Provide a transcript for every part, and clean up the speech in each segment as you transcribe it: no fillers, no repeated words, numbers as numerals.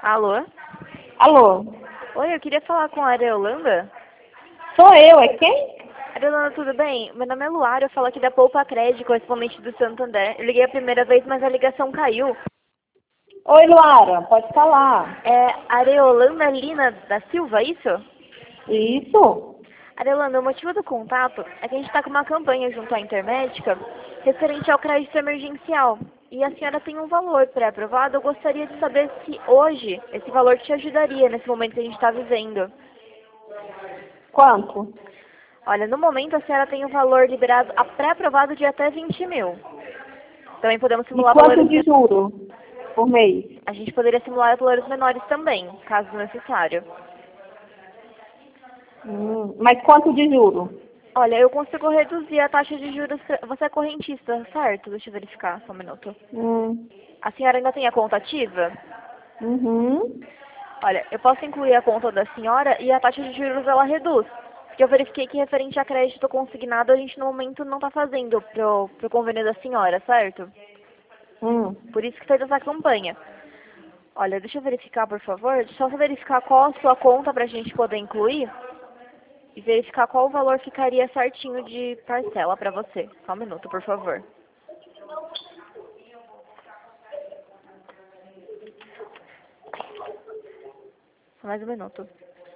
Alô? Alô? Oi, eu queria falar com a Areolanda. Sou eu, é quem? Areolanda, tudo bem? Meu nome é Luara, eu falo aqui da Poupa Crédito, correspondente do Santander. Eu liguei a primeira vez, mas a ligação caiu. Oi, Luara, pode falar. É Areolanda Lina da Silva, isso? Isso? Areolanda, o motivo do contato é que a gente está com uma campanha junto à Intermédica referente ao crédito emergencial. E a senhora tem um valor pré-aprovado. Eu gostaria de saber se hoje esse valor te ajudaria nesse momento que a gente está vivendo. Quanto? Olha, no momento a senhora tem um valor liberado a pré-aprovado de até 20 mil. Também podemos E simular quanto valores. de juro por mês? A gente poderia simular valores menores também, caso necessário. Mas quanto de juro? Olha, eu consigo reduzir a taxa de juros. Você é correntista, certo? Deixa eu verificar só um minuto. Hum. A senhora ainda tem a conta ativa? Uhum. Olha, eu posso incluir a conta da senhora e a taxa de juros ela reduz. Porque eu verifiquei que referente a crédito consignado a gente no momento não está fazendo pro convênio da senhora, certo? Hum. Por isso que fez essa campanha. Olha, deixa eu verificar, por favor. Deixa eu só verificar qual a sua conta para a gente poder incluir e verificar qual o valor ficaria certinho de parcela para você. Só um minuto, por favor. Só mais um minuto.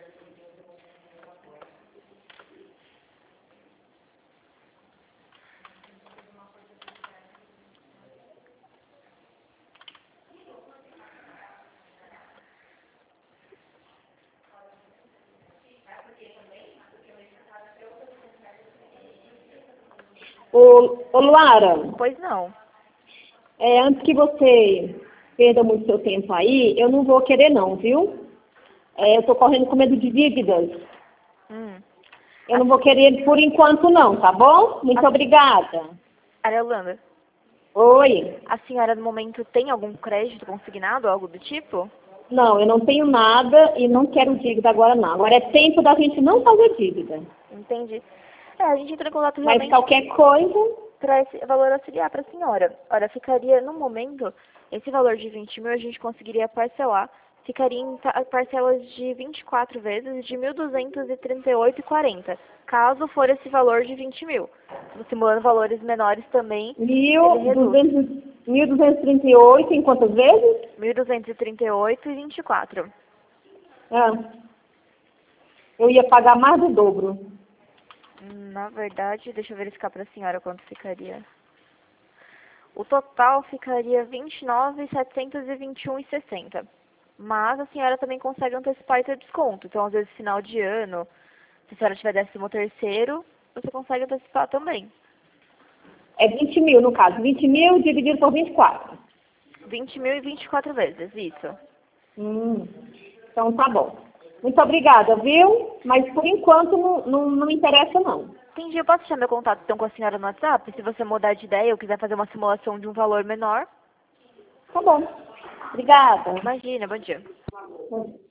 Ô, Luara, Pois não. antes que você perda muito seu tempo aí, eu não vou querer não, viu? Eu tô correndo com medo de dívidas. Hum. Eu não vou querer por enquanto não, tá bom? Muito obrigada. Areolanda, Oi. a senhora no momento tem algum crédito consignado, algo do tipo? Não, eu não tenho nada e não quero dívida agora não. Agora é tempo da gente não fazer dívida. Entendi. A gente entrou em contato Mas realmente qualquer coisa, para esse valor auxiliar para a senhora. Olha, ficaria, no momento, esse valor de 20 mil a gente conseguiria parcelar. Ficaria em parcelas de 24 vezes de 1.238,40, caso for esse valor de 20 mil. Simulando valores menores também, ele reduz. 1.238 em quantas vezes? 1.238,24. Ah, eu ia pagar mais do dobro. Na verdade, deixa eu verificar para a senhora quanto ficaria. O total ficaria 29.721,60. Mas a senhora também consegue antecipar e ter desconto. Então, às vezes, final de ano, se a senhora tiver 13º, você consegue antecipar também. É 20 mil no caso. 20 mil dividido por 24. 20 mil e 24 vezes, isso. Então tá bom. Muito obrigada, viu? Mas por enquanto não me interessa não. Entendi, eu posso deixar meu contato então com a senhora no WhatsApp? Se você mudar de ideia ou quiser fazer uma simulação de um valor menor. Tá bom. Obrigada. Imagina, bom dia.